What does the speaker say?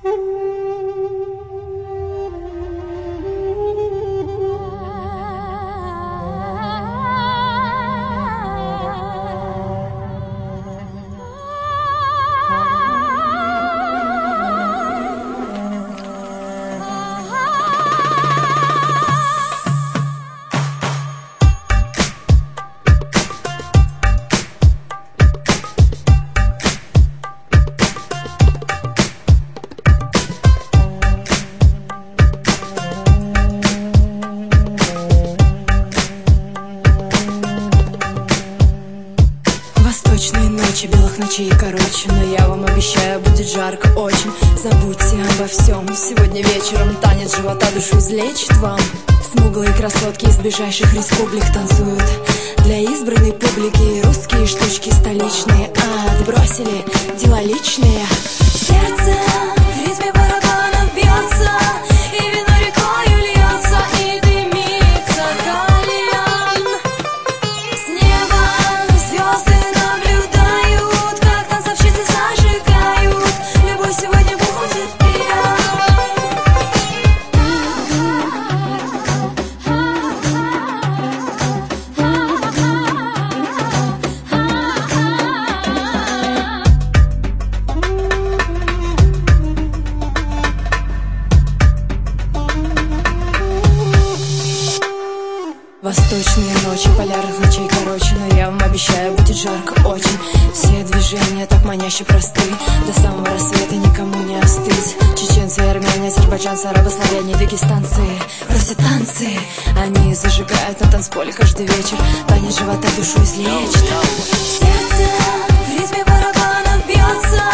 Восточные ночи, белых ночей короче, но я вам обещаю, будет жарко очень. Забудьте обо всем, сегодня вечером танец живота душу излечит вам. Смуглые красотки из ближайших республик танцуют для избранной публики. Русские штучки столичные отбросили дела личные. Сердце в ритме барабанов бьется, и вино рекою льется, и дымится кальян. С неба звезды наблюдают, как танцовщицы зажигают. Любовь сегодня будет пьян. Восточные ночи, полярных ночей короче, но я вам обещаю, будет жарко очень. Все движения так маняще просты, до самого рассвета никому не остыть. Чеченцы, армяне, азербайджанцы, арабы, славяне, дагестанцы просят танцы. Они зажигают на танцполе каждый вечер, танец живота душу излечит. Сердце в ритме барабанов бьется,